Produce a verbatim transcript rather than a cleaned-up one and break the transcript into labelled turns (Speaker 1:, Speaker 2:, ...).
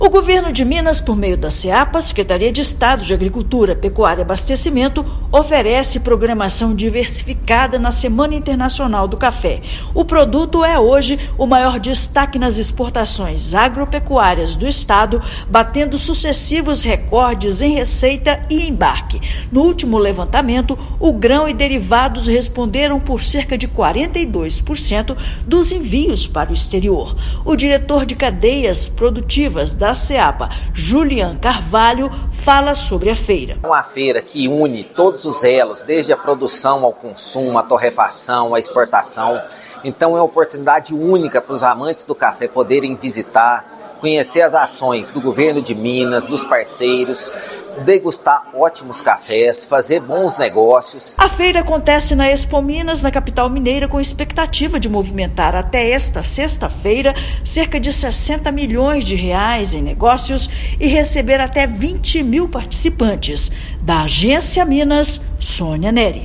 Speaker 1: O governo de Minas, por meio da SEAPA, Secretaria de Estado de Agricultura, Pecuária e Abastecimento, oferece programação diversificada na Semana Internacional do Café. O produto é hoje o maior destaque nas exportações agropecuárias do estado, batendo sucessivos recordes em receita e embarque. No último levantamento, o grão e derivados responderam por cerca de quarenta e dois por cento dos envios para o exterior. O diretor de cadeias produtivas da SEAPA, Julian Carvalho, fala sobre a feira.
Speaker 2: Uma feira que une todos os elos, desde a produção ao consumo, a torrefação, a exportação. Então é uma oportunidade única para os amantes do café poderem visitar, conhecer as ações do governo de Minas, dos parceiros, degustar ótimos cafés, fazer bons negócios.
Speaker 1: A feira acontece na Expo Minas, na capital mineira, com expectativa de movimentar até esta sexta-feira cerca de sessenta milhões de reais em negócios e receber até vinte mil participantes. Da Agência Minas, Sônia Neri.